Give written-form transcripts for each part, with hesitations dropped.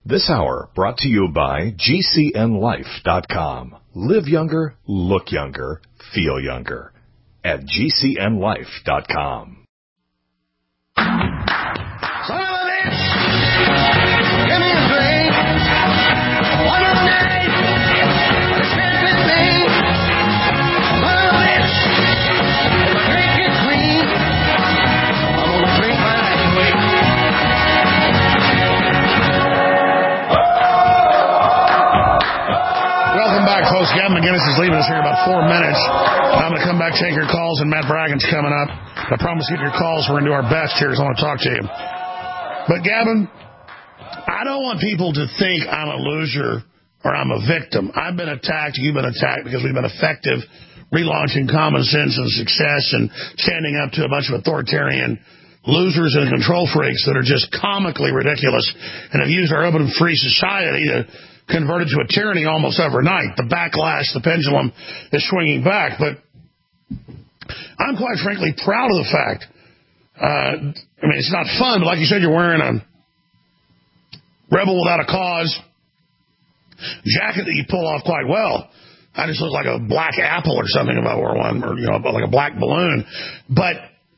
This hour brought to you by GCNLife.com. Live younger, look younger, feel younger at GCNLife.com. Folks, Gavin McInnes is leaving us here in about 4 minutes. I'm going to come back, take your calls, and Matt Braggin's coming up. I promise to get your calls. We're going to do our best here, so I want to talk to you. But, Gavin, I don't want people to think I'm a loser or I'm a victim. I've been attacked, you've been attacked, because we've been effective relaunching common sense and success and standing up to a bunch of authoritarian losers and control freaks that are just comically ridiculous and have used our open and free society to convert it to a tyranny almost overnight. The backlash, the pendulum is swinging back. But I'm quite frankly proud of the fact. I mean, it's not fun, but like you said, you're wearing a Rebel Without a Cause jacket that you pull off quite well. I just look like a black apple or something if I wore one, or like a black balloon. But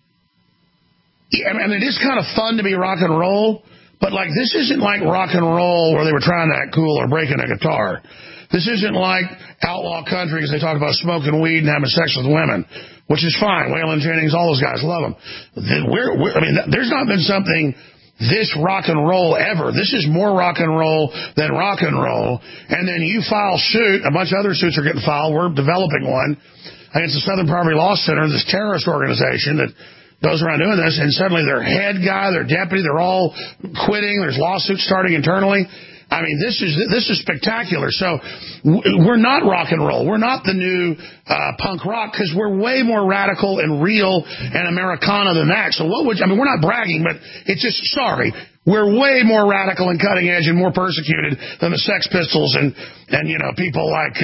I mean, it is kind of fun to be rock and roll. But, like, this isn't like rock and roll where they were trying to act cool or breaking a guitar. This isn't like outlaw country because they talk about smoking weed and having sex with women, which is fine. Waylon Jennings, all those guys love them. There's not been something this rock and roll ever. This is more rock and roll than rock and roll. And then you file suit. A bunch of other suits are getting filed. We're developing one against the Southern Poverty Law Center, this terrorist organization that goes around doing this, and suddenly their head guy, their deputy, they're all quitting. There's lawsuits starting internally. I mean, this is spectacular. So we're not rock and roll. We're not the new punk rock because we're way more radical and real and Americana than that. So we're not bragging, but it's just, we're way more radical and cutting edge and more persecuted than the Sex Pistols and people like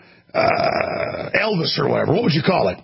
Elvis or whatever. What would you call it?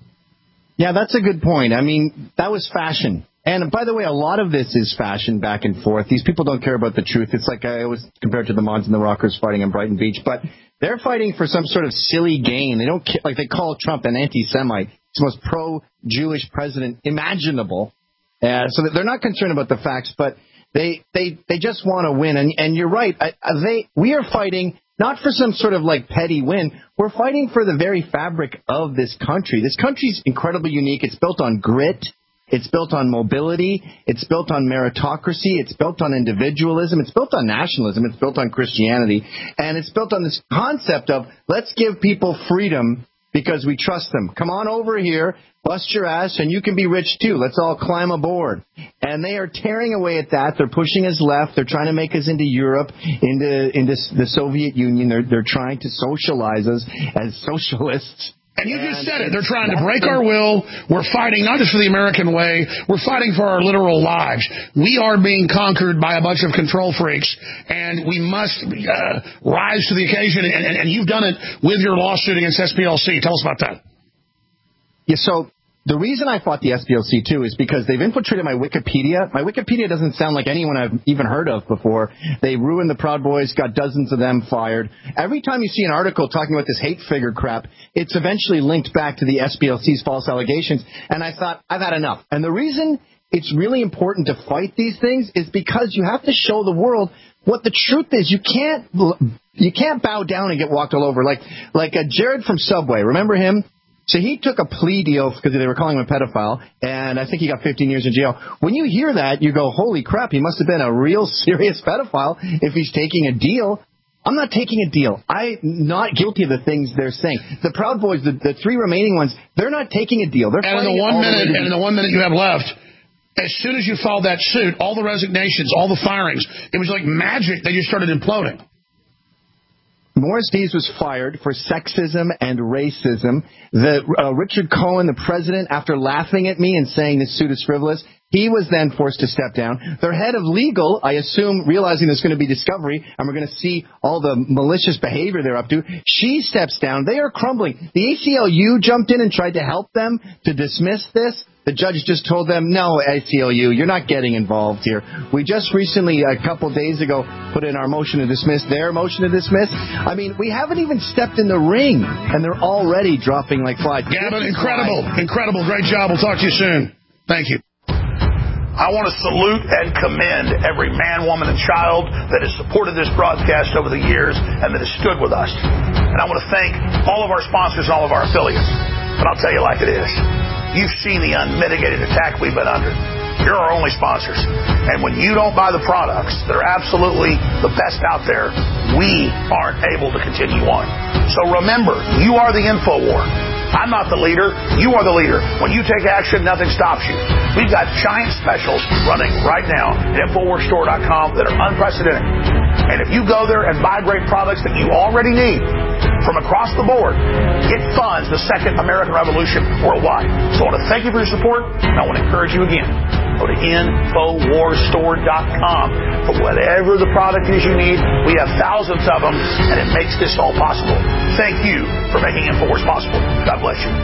Yeah, that's a good point. I mean, that was fashion. And by the way, a lot of this is fashion back and forth. These people don't care about the truth. It's like I always compare it to the Mods and the Rockers fighting in Brighton Beach. But they're fighting for some sort of silly gain. They don't care, like they call Trump an anti-Semite. He's the most pro-Jewish president imaginable. So they're not concerned about the facts, but they just want to win. And you're right. We are fighting not for some sort of like petty win. We're fighting for the very fabric of this country. This country's incredibly unique. It's built on grit. It's built on mobility. It's built on meritocracy. It's built on individualism. It's built on nationalism. It's built on Christianity. And it's built on this concept of let's give people freedom because we trust them. Come on over here, bust your ass, and you can be rich too. Let's all climb aboard. And they are tearing away at that. They're pushing us left. They're trying to make us into Europe, into the Soviet Union. They're trying to socialize us as socialists. And you just said it. They're trying to break our will. We're fighting not just for the American way. We're fighting for our literal lives. We are being conquered by a bunch of control freaks, and we must rise to the occasion. And you've done it with your lawsuit against SPLC. Tell us about that. Yeah, so the reason I fought the SPLC, too, is because they've infiltrated my Wikipedia. My Wikipedia doesn't sound like anyone I've even heard of before. They ruined the Proud Boys, got dozens of them fired. Every time you see an article talking about this hate figure crap, it's eventually linked back to the SPLC's false allegations. And I thought, I've had enough. And the reason it's really important to fight these things is because you have to show the world what the truth is. You can't bow down and get walked all over. Like Jared from Subway, remember him? So he took a plea deal because they were calling him a pedophile, and I think he got 15 years in jail. When you hear that, you go, holy crap, he must have been a real serious pedophile if he's taking a deal. I'm not taking a deal. I'm not guilty of the things they're saying. The Proud Boys, the three remaining ones, they're not taking a deal. They're in the 1 minute you have left, as soon as you filed that suit, all the resignations, all the firings, it was like magic. They just started imploding. Morris Dees was fired for sexism and racism. Richard Cohen, the president, after laughing at me and saying this suit is frivolous, he was then forced to step down. Their head of legal, I assume, realizing there's going to be discovery and we're going to see all the malicious behavior they're up to, she steps down. They are crumbling. The ACLU jumped in and tried to help them to dismiss this. The judge just told them, no, ACLU, you're not getting involved here. We just recently, a couple days ago, put in our motion to dismiss, their motion to dismiss. I mean, we haven't even stepped in the ring, and they're already dropping like flies. Gavin, incredible. Great job. We'll talk to you soon. Thank you. I want to salute and commend every man, woman, and child that has supported this broadcast over the years and that has stood with us. And I want to thank all of our sponsors and all of our affiliates. But I'll tell you like it is. You've seen the unmitigated attack we've been under. You're our only sponsors. And when you don't buy the products that are absolutely the best out there, we aren't able to continue on. So remember, you are the InfoWar. I'm not the leader. You are the leader. When you take action, nothing stops you. We've got giant specials running right now at InfoWarsStore.com that are unprecedented. And if you go there and buy great products that you already need from across the board, it funds the second American Revolution worldwide. So I want to thank you for your support, and I want to encourage you again. Go to InfoWarsStore.com for whatever the product is you need. We have thousands of them, and it makes this all possible. Thank you for making InfoWars possible. God bless you.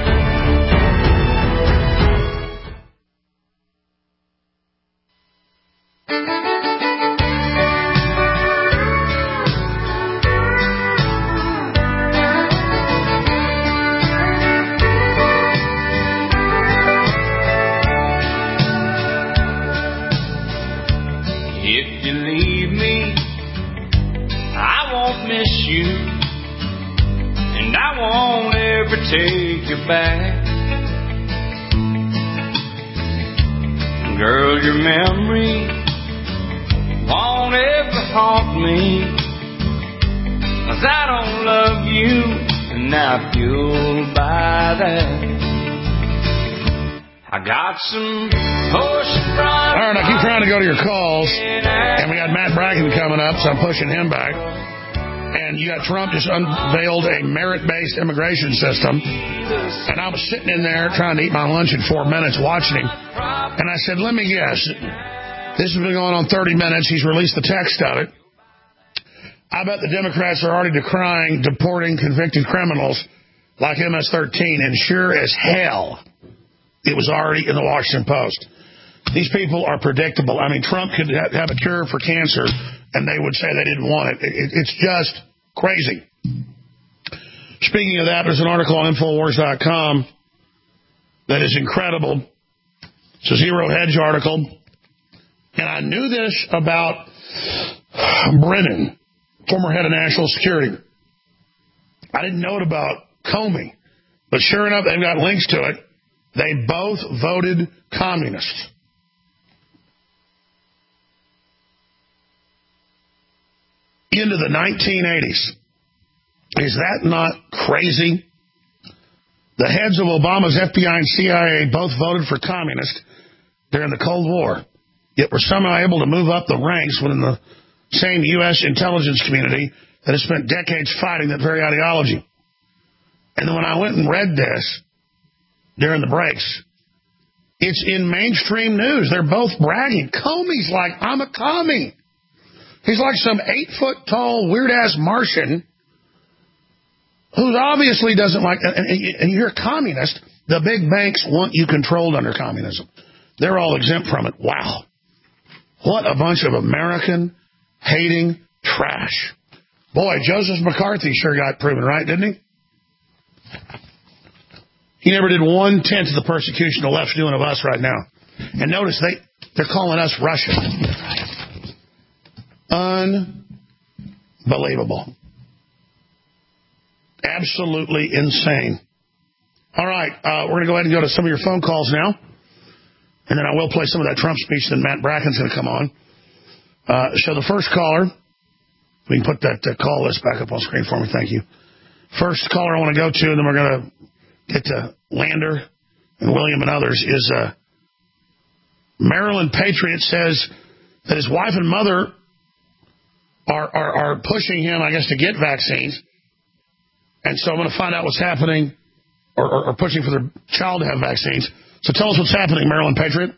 Take you back, girl, your memory won't ever haunt me, 'cause I don't love you, and I feel by that. I got some ocean front. All right, I keep trying to go to your calls, and we got Matt Bracken coming up, so I'm pushing him back. And you got Trump just unveiled a merit-based immigration system. And I was sitting in there trying to eat my lunch in 4 minutes watching him. And I said, let me guess. This has been going on 30 minutes. He's released the text of it. I bet the Democrats are already decrying deporting convicted criminals like MS-13. And sure as hell, it was already in the Washington Post. These people are predictable. I mean, Trump could have a cure for cancer, and they would say they didn't want it. It's just crazy. Speaking of that, there's an article on Infowars.com that is incredible. It's a Zero Hedge article. And I knew this about Brennan, former head of national security. I didn't know it about Comey. But sure enough, they've got links to it. They both voted communist. Into the 1980s. Is that not crazy? The heads of Obama's FBI and CIA both voted for communist during the Cold War, yet were somehow able to move up the ranks within the same U.S. intelligence community that has spent decades fighting that very ideology. And then when I went and read this during the breaks, it's in mainstream news. They're both bragging. Comey's like, I'm a commie. He's like some 8-foot-tall, weird-ass Martian who obviously doesn't like... And you're a communist. The big banks want you controlled under communism. They're all exempt from it. Wow. What a bunch of American-hating trash. Boy, Joseph McCarthy sure got proven right, didn't he? He never did 1/10 of the persecution the left's doing of us right now. And notice they're calling us Russian. Unbelievable. Absolutely insane. All right, we're going to go ahead and go to some of your phone calls now. And then I will play some of that Trump speech, then Matt Bracken's going to come on. So the first caller, we can put that call list back up on screen for me, thank you. First caller I want to go to, and then we're going to get to Lander and William and others, is Maryland Patriot says that his wife and mother are pushing him, I guess, to get vaccines. And so I'm going to find out what's happening, or pushing for their child to have vaccines. So tell us what's happening, Maryland Patriot.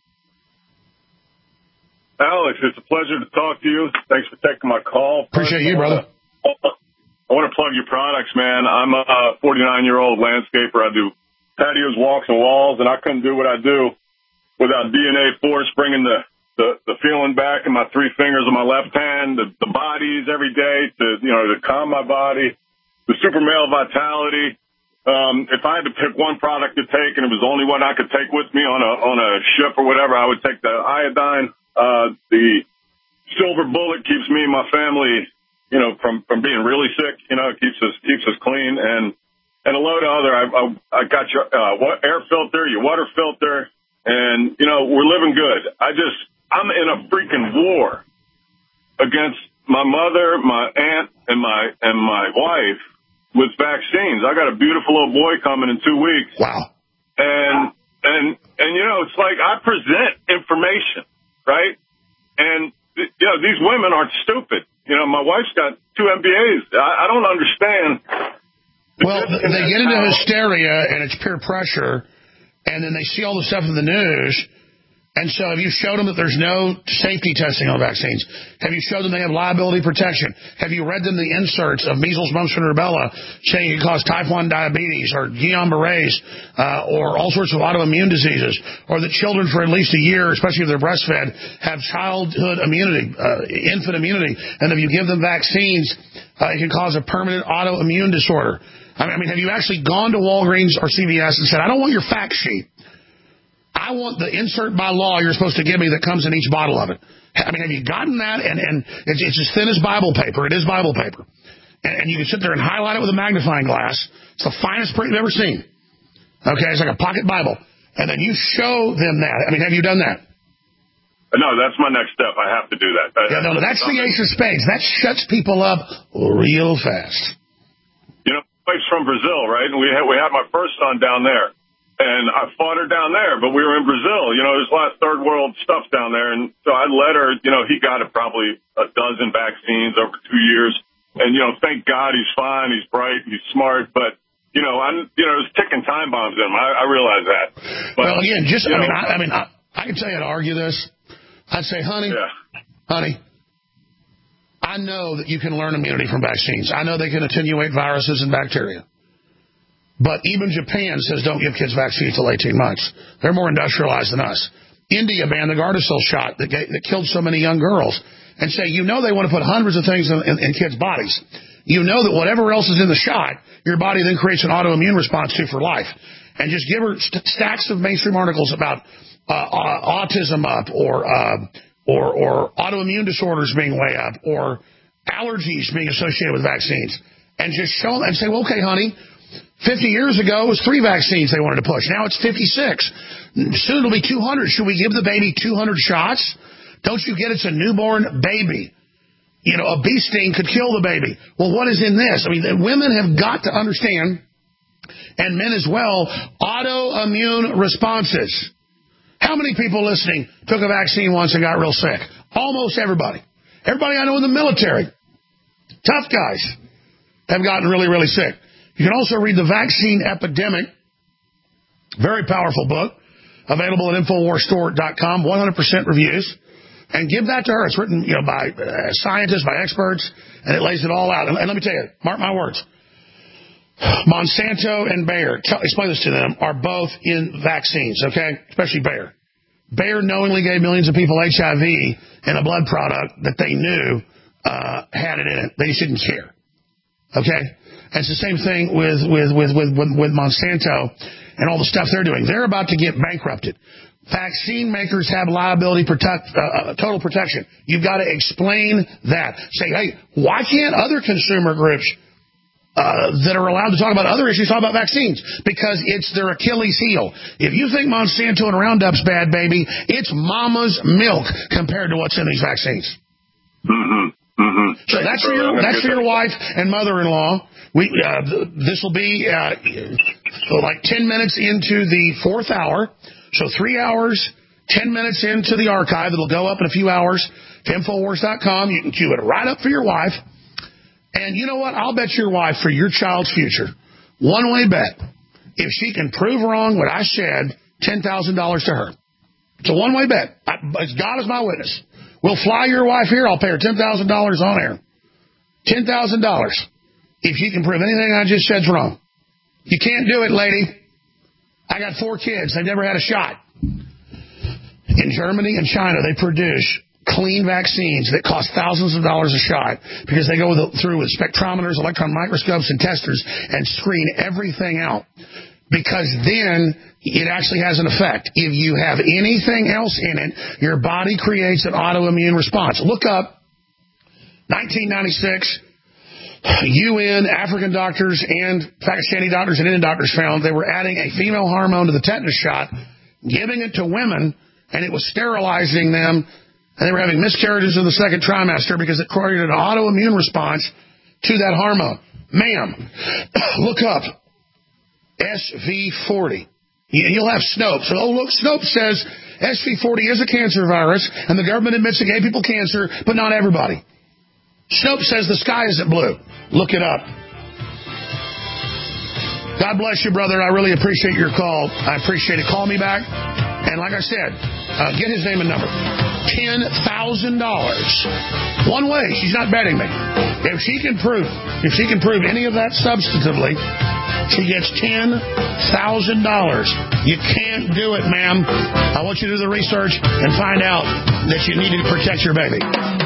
Alex, it's a pleasure to talk to you. Thanks for taking my call. Appreciate you, brother. I want to plug your products, man. I'm a 49-year-old landscaper. I do patios, walks, and walls, and I couldn't do what I do without DNA Force bringing the feeling back in my 3 fingers of my left hand, the bodies every day to calm my body, the super male vitality. If I had to pick one product to take and it was the only one I could take with me on a ship or whatever, I would take the iodine. The silver bullet keeps me and my family, from being really sick. It keeps us clean, and a load of other. I got your air filter, your water filter, and we're living good. I'm in a freaking war against my mother, my aunt, and my wife with vaccines. I got a beautiful little boy coming in 2 weeks. Wow. And it's like I present information, right? And these women aren't stupid. My wife's got 2 MBAs. I don't understand. Well, they get into hysteria and it's peer pressure, and then they see all the stuff in the news. And so have you showed them that there's no safety testing on vaccines? Have you showed them they have liability protection? Have you read them the inserts of measles, mumps, and rubella saying it can cause type 1 diabetes or Guillain-Barré's or all sorts of autoimmune diseases, or that children for at least a year, especially if they're breastfed, have childhood immunity, infant immunity, and if you give them vaccines, it can cause a permanent autoimmune disorder? I mean, have you actually gone to Walgreens or CVS and said, I don't want your fact sheet. I want the insert by law you're supposed to give me that comes in each bottle of it. I mean, have you gotten that? And it's as thin as Bible paper. It is Bible paper. And you can sit there and highlight it with a magnifying glass. It's the finest print you've ever seen. Okay, it's like a pocket Bible. And then you show them that. I mean, have you done that? No, that's my next step. I have to do that. No, that's the ace of spades. That shuts people up real fast. My wife's from Brazil, right? And we had my first son down there. And I fought her down there, but we were in Brazil. There's a lot of third world stuff down there. And so I let her, he got probably a dozen vaccines over 2 years. And, thank God he's fine. He's bright. He's smart. But, there's ticking time bombs in him. I realize that. But, well, again, I can tell you how to argue this. I'd say, honey, I know that you can learn immunity from vaccines. I know they can attenuate viruses and bacteria. But even Japan says don't give kids vaccines till 18 months. They're more industrialized than us. India banned the Gardasil shot that killed so many young girls, and say, they want to put hundreds of things in kids' bodies. You know that whatever else is in the shot, your body then creates an autoimmune response to for life. And just give her stacks of mainstream articles about autism up, or autoimmune disorders being way up, or allergies being associated with vaccines, and just show them and say, well, okay, honey, 50 years ago, it was 3 vaccines they wanted to push. Now it's 56. Soon it'll be 200. Should we give the baby 200 shots? Don't you get it's a newborn baby? A bee sting could kill the baby. Well, what is in this? I mean, women have got to understand, and men as well, autoimmune responses. How many people listening took a vaccine once and got real sick? Almost everybody. Everybody I know in the military, tough guys, have gotten really, really sick. You can also read The Vaccine Epidemic, very powerful book, available at InfoWarsStore.com, 100% reviews, and give that to her. It's written by scientists, by experts, and it lays it all out. And let me tell you, mark my words, Monsanto and Bayer, explain this to them, are both in vaccines, okay? Especially Bayer. Bayer knowingly gave millions of people HIV in a blood product that they knew had it in it. They just didn't care, okay? And it's the same thing with Monsanto and all the stuff they're doing. They're about to get bankrupted. Vaccine makers have liability total protection. You've got to explain that. Say, hey, why can't other consumer groups that are allowed to talk about other issues talk about vaccines? Because it's their Achilles heel. If you think Monsanto and Roundup's bad, baby, it's mama's milk compared to what's in these vaccines. Mm-hmm. Mm-hmm. So that's for your wife and mother-in-law. This will be like 10 minutes into the 4th hour. So 3 hours, 10 minutes into the archive. It'll go up in a few hours to Infowars.com. You can queue it right up for your wife. And you know what? I'll bet your wife for your child's future. One-way bet. If she can prove wrong what I said, $10,000 to her. It's a one-way bet. God is my witness. We'll fly your wife here. I'll pay her $10,000 on air. $10,000. If she can prove anything I just said's wrong. You can't do it, lady. I got 4 kids. They've never had a shot. In Germany and China, they produce clean vaccines that cost thousands of dollars a shot because they go through with spectrometers, electron microscopes, and testers and screen everything out. Because then it actually has an effect. If you have anything else in it, your body creates an autoimmune response. Look up 1996. UN, African doctors, and Pakistani doctors and Indian doctors found they were adding a female hormone to the tetanus shot, giving it to women, and it was sterilizing them, and they were having miscarriages in the second trimester because it created an autoimmune response to that hormone. Ma'am, look up SV40. You'll have Snopes. Oh, look, Snopes says SV40 is a cancer virus, and the government admits it gave people cancer, but not everybody. Snopes says the sky isn't blue. Look it up. God bless you, brother. I really appreciate your call. I appreciate it. Call me back. And like I said, get his name and number. $10,000. One way. She's not betting me. If she can prove any of that substantively, she gets $10,000. You can't do it, ma'am. I want you to do the research and find out that you need to protect your baby.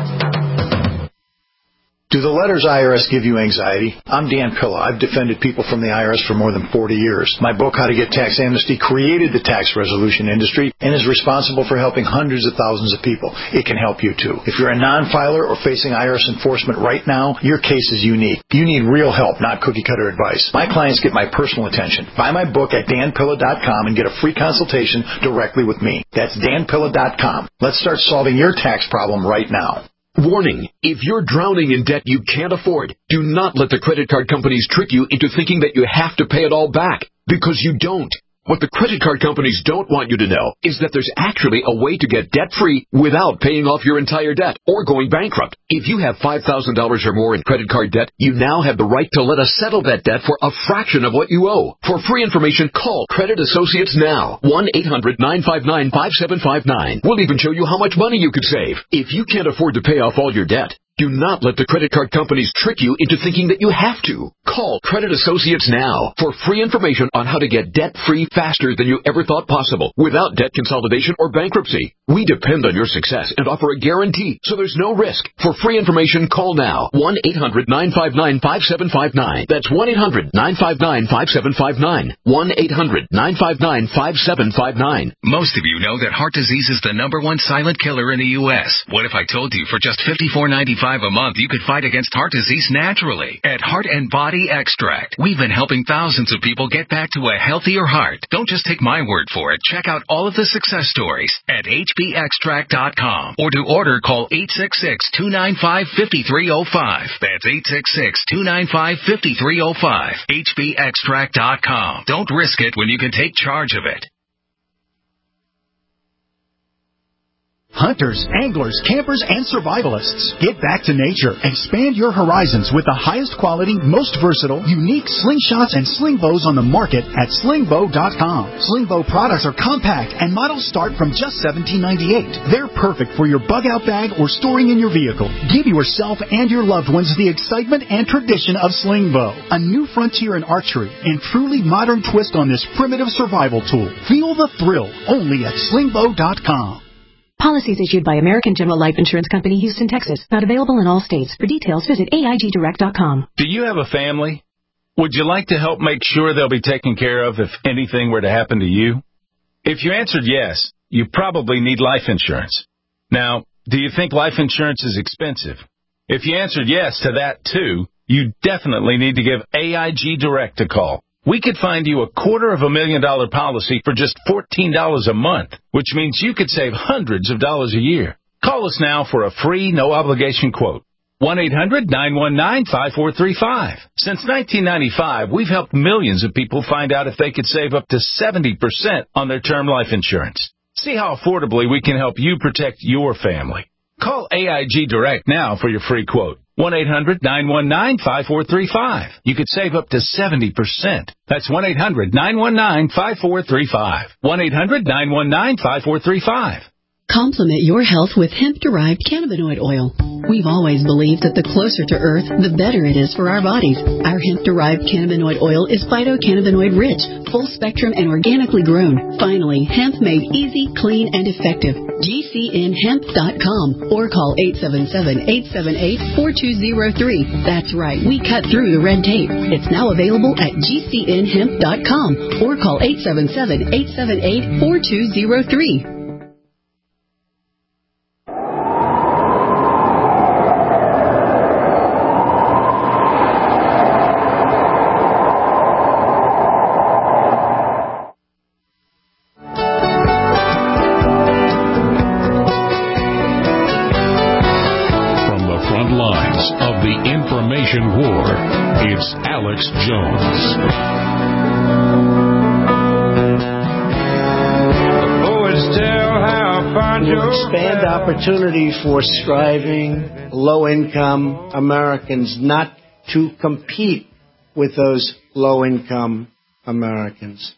Do the letters IRS give you anxiety? I'm Dan Pilla. I've defended people from the IRS for more than 40 years. My book, How to Get Tax Amnesty, created the tax resolution industry and is responsible for helping hundreds of thousands of people. It can help you, too. If you're a non-filer or facing IRS enforcement right now, your case is unique. You need real help, not cookie-cutter advice. My clients get my personal attention. Buy my book at danpilla.com and get a free consultation directly with me. That's danpilla.com. Let's start solving your tax problem right now. Warning, if you're drowning in debt you can't afford, do not let the credit card companies trick you into thinking that you have to pay it all back, because you don't. What the credit card companies don't want you to know is that there's actually a way to get debt-free without paying off your entire debt or going bankrupt. If you have $5,000 or more in credit card debt, you now have the right to let us settle that debt for a fraction of what you owe. For free information, call Credit Associates now. 1-800-959-5759. We'll even show you how much money you could save. If you can't afford to pay off all your debt, do not let the credit card companies trick you into thinking that you have to. Call Credit Associates now for free information on how to get debt-free faster than you ever thought possible without debt consolidation or bankruptcy. We depend on your success and offer a guarantee, so there's no risk. For free information, call now. 1-800-959-5759. That's 1-800-959-5759. 1-800-959-5759. Most of you know that heart disease is the #1 silent killer in the U.S. What if I told you for just $54.95 a month you could fight against heart disease naturally? At Heart and Body Extract, we've been helping thousands of people get back to a healthier heart. Don't just take my word for it. Check out all of the success stories at hbextract.com, or to order, call 866-295-5305. That's 866-295-5305. hbextract.com. Don't risk it when you can take charge of it. Hunters, anglers, campers, and survivalists. Get back to nature. Expand your horizons with the highest quality, most versatile, unique slingshots and sling bows on the market at slingbow.com. Slingbow products are compact and models start from just $17.98. They're perfect for your bug-out bag or storing in your vehicle. Give yourself and your loved ones the excitement and tradition of Slingbow, a new frontier in archery and truly modern twist on this primitive survival tool. Feel the thrill only at slingbow.com. Policies issued by American General Life Insurance Company, Houston, Texas. Not available in all states. For details, visit AIGdirect.com. Do you have a family? Would you like to help make sure they'll be taken care of if anything were to happen to you? If you answered yes, you probably need life insurance. Now, do you think life insurance is expensive? If you answered yes to that too, you definitely need to give AIG Direct a call. We could find you a $250,000 policy for just $14 a month, which means you could save hundreds of dollars a year. Call us now for a free, no-obligation quote. 1-800-919-5435. Since 1995, we've helped millions of people find out if they could save up to 70% on their term life insurance. See how affordably we can help you protect your family. Call AIG Direct now for your free quote. 1-800-919-5435. You could save up to 70%. That's 1-800-919-5435. 1-800-919-5435. Complement your health with hemp-derived cannabinoid oil. We've always believed that the closer to Earth, the better it is for our bodies. Our hemp-derived cannabinoid oil is phytocannabinoid rich, full spectrum, and organically grown. Finally, hemp made easy, clean, and effective. GCNhemp.com or call 877-878-4203. That's right, we cut through the red tape. It's now available at GCNhemp.com or call 877-878-4203. War. It's Alex Jones. Will expand opportunity for striving, low-income Americans not to compete with those low-income Americans.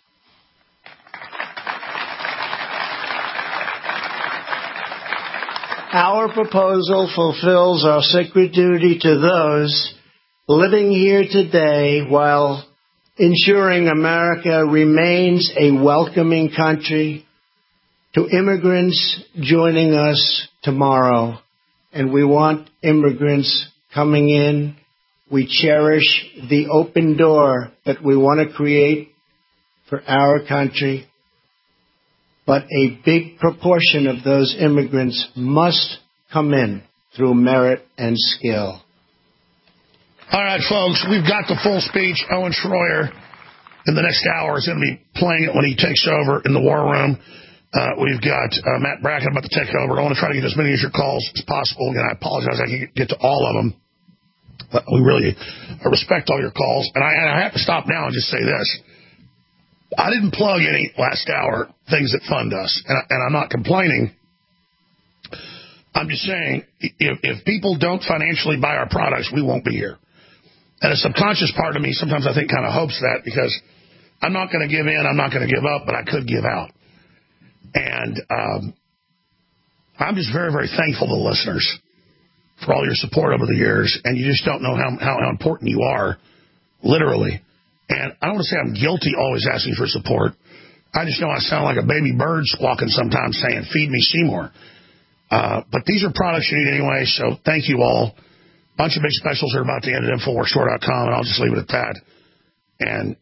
Our proposal fulfills our sacred duty to those living here today while ensuring America remains a welcoming country to immigrants joining us tomorrow. And we want immigrants coming in. We cherish the open door that we want to create for our country. But a big proportion of those immigrants must come in through merit and skill. All right, folks, we've got the full speech. Owen Schroyer in the next hour is going to be playing it when he takes over in the war room. We've got Matt Bracken about to take over. I want to try to get as many of your calls as possible. Again, I apologize I can't get to all of them. But we really respect all your calls. And I have to stop now and just say this. I didn't plug any last hour things that fund us, and I'm not complaining. I'm just saying, if people don't financially buy our products, we won't be here. And a subconscious part of me sometimes I think kind of hopes that, because I'm not going to give in, I'm not going to give up, but I could give out. And I'm just very, very thankful to the listeners for all your support over the years, and you just don't know how important you are, literally. And I don't want to say I'm guilty always asking for support. I just know I sound like a baby bird squawking sometimes saying, feed me Seymour. But these are products you need anyway, so thank you all. Bunch of big specials are about to end at InfoWarsStore.com, and I'll just leave it at that. And,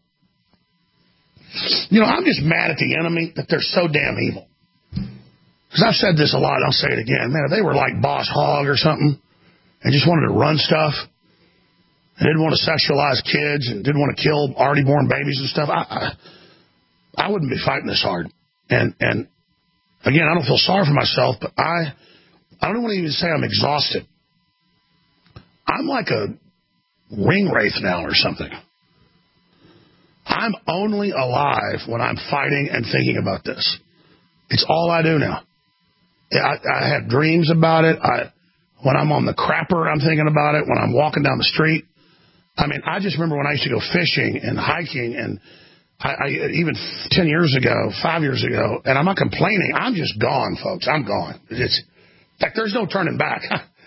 I'm just mad at the enemy that they're so damn evil. Because I've said this a lot, and I'll say it again. Man, if they were like Boss Hogg or something and just wanted to run stuff, and didn't want to sexualize kids and didn't want to kill already born babies and stuff, I wouldn't be fighting this hard. And again, I don't feel sorry for myself, but I don't want to even say I'm exhausted. I'm like a ring wraith now or something. I'm only alive when I'm fighting and thinking about this. It's all I do now. I have dreams about it. When I'm on the crapper, I'm thinking about it. When I'm walking down the street. I mean, I just remember when I used to go fishing and hiking, and I even 10 years ago, 5 years ago, and I'm not complaining. I'm just gone, folks. I'm gone. In fact, there's no turning back.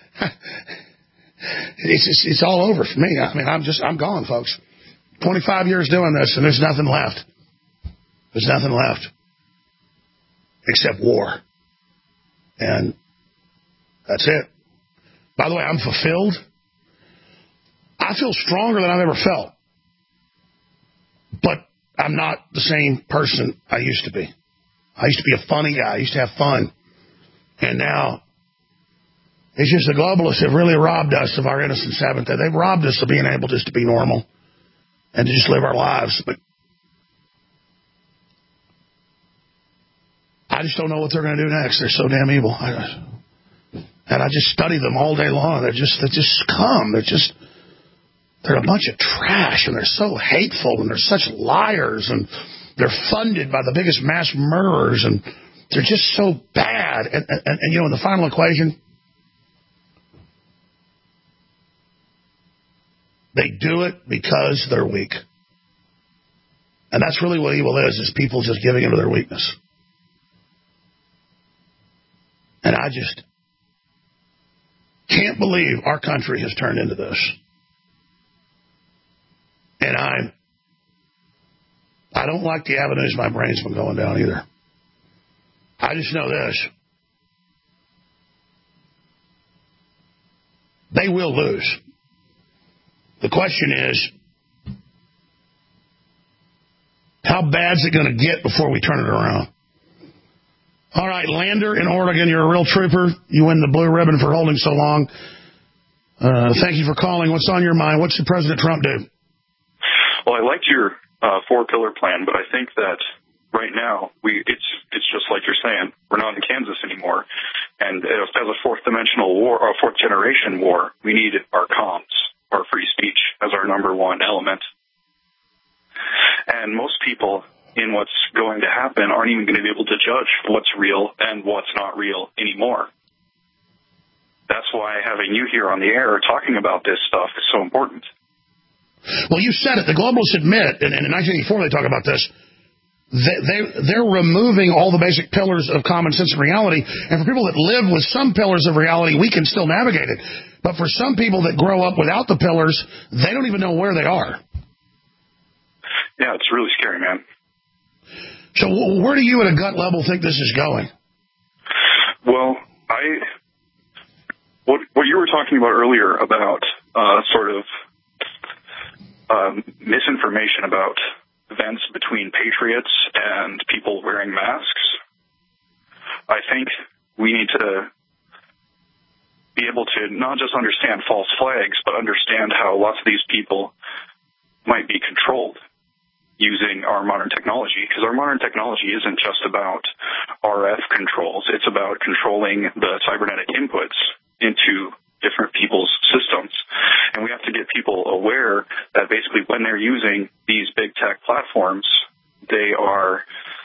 It's all over for me. I mean, I'm gone, folks. 25 years doing this, and there's nothing left. There's nothing left except war. And that's it. By the way, I'm fulfilled. I feel stronger than I've ever felt. But I'm not the same person I used to be. I used to be a funny guy. I used to have fun. And now, it's just the globalists have really robbed us of our innocence, haven't they? They've robbed us of being able just to be normal and to just live our lives. But I just don't know what they're going to do next. They're so damn evil. And I just study them all day long. They're just scum. They're a bunch of trash, and they're so hateful, and they're such liars, and they're funded by the biggest mass murderers, and they're just so bad. And in the final equation, they do it because they're weak. And that's really what evil is people just giving into their weakness. And I just can't believe our country has turned into this. And I don't like the avenues my brain's been going down either. I just know this. They will lose. The question is, how bad's it going to get before we turn it around? All right, Lander in Oregon, you're a real trooper. You win the blue ribbon for holding so long. Thank you for calling. What's on your mind? What should President Trump do? Well, I liked your four-pillar plan, but I think that right now it's just like you're saying. We're not in Kansas anymore, and as a fourth-dimensional war or fourth-generation war, we need our comms, our free speech, as our number one element. And most people in what's going to happen aren't even going to be able to judge what's real and what's not real anymore. That's why having you here on the air talking about this stuff is so important. Well, you said it. The globalists admit, and in 1984 they talk about this, they're removing all the basic pillars of common sense and reality. And for people that live with some pillars of reality, we can still navigate it. But for some people that grow up without the pillars, they don't even know where they are. Yeah, it's really scary, man. So where do you at a gut level think this is going? Well, what you were talking about earlier about sort of misinformation about events between patriots and people wearing masks, I think we need to be able to not just understand false flags, but understand how lots of these people might be controlled using our modern technology, because our modern technology isn't just about RF controls. It's about controlling the cybernetic inputs into different people's systems. And we have to get people aware that basically when they're using these big tech platforms, they are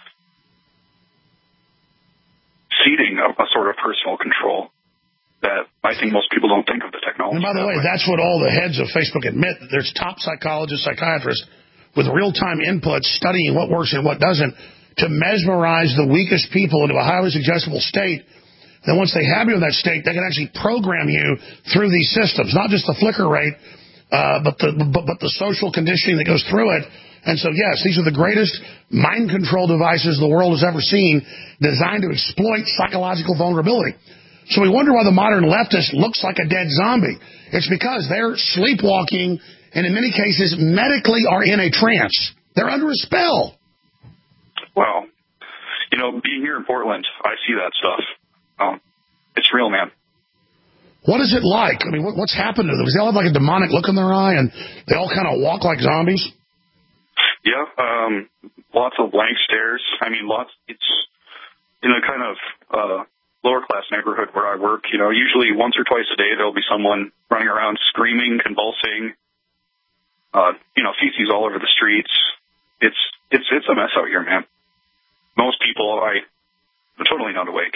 ceding a sort of personal control that I think most people don't think of the technology. And by the way, that's what all the heads of Facebook admit. There's top psychologists, psychiatrists with real-time inputs studying what works and what doesn't to mesmerize the weakest people into a highly suggestible state. Then once they have you in that state, they can actually program you through these systems, not just the flicker rate, but the social conditioning that goes through it. And so, yes, these are the greatest mind control devices the world has ever seen, designed to exploit psychological vulnerability. So we wonder why the modern leftist looks like a dead zombie. It's because they're sleepwalking and in many cases medically are in a trance. They're under a spell. Well, being here in Portland, I see that stuff. It's real, man. What is it like? I mean, what's happened to them? Does they all have like a demonic look in their eye and they all kind of walk like zombies? Yeah, lots of blank stares. I mean, it's in a kind of lower class neighborhood where I work. Usually once or twice a day there'll be someone running around screaming, convulsing, feces all over the streets. It's a mess out here, man. Most people are totally not awake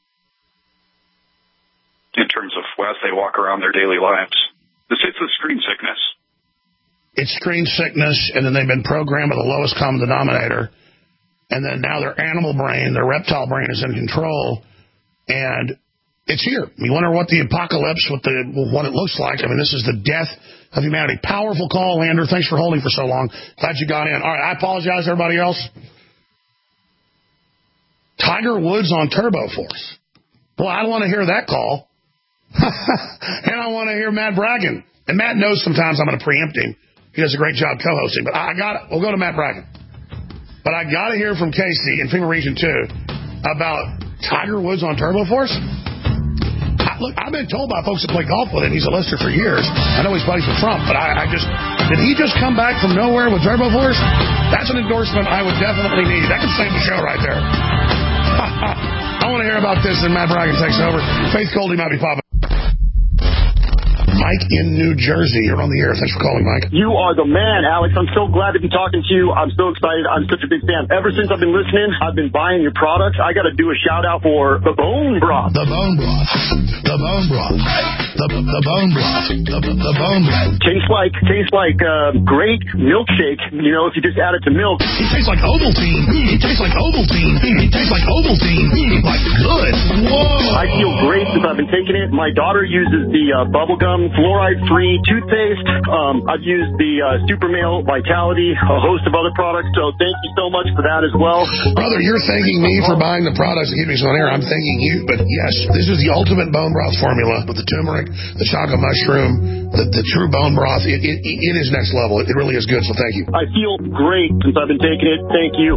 in terms of as they walk around their daily lives. It's a screen sickness. It's screen sickness, and then they've been programmed with the lowest common denominator, and then now their animal brain, their reptile brain is in control, and it's here. We wonder what the apocalypse, what it looks like. I mean, this is the death of humanity. Powerful call, Lander. Thanks for holding for so long. Glad you got in. All right, I apologize to everybody else. Tiger Woods on Turbo Force. Boy, I don't want to hear that call. And I want to hear Matt bragging. And Matt knows sometimes I'm going to preempt him. He does a great job co-hosting. But we'll go to Matt bragging. But I got to hear from Casey in FEMA Region 2 about Tiger Woods on Turbo Force. Look, I've been told by folks that play golf with him, he's a lister for years. I know he's buddies with Trump, but did he just come back from nowhere with Turbo Force? That's an endorsement I would definitely need. That could save the show right there. I want to hear about this, and Matt Bragan takes over. Faith Goldie might be popping. Mike in New Jersey, you're on the air. Thanks for calling, Mike. You are the man, Alex. I'm so glad to be talking to you. I'm so excited. I'm such a big fan. Ever since I've been listening, I've been buying your products. I got to do a shout out for the Bone Broth. The Bone Broth. The Bone Broth. The bone broth. The bone broth. Tastes like great milkshake. You know, if you just add it to milk. It tastes like Ovaltine. It tastes like Ovaltine. It tastes like Ovaltine. Like good. Whoa. I feel great since I've been taking it. My daughter uses the bubblegum fluoride-free toothpaste. I've used the Super Male Vitality, a host of other products. So thank you so much for that as well. Brother, you're thanking me for buying the products and keeping us on air. I'm thanking you. But yes, this is the ultimate bone broth formula with the turmeric, the chaga mushroom, the true bone broth. It is next level. It really is good. So thank you. I feel great since I've been taking it. Thank you.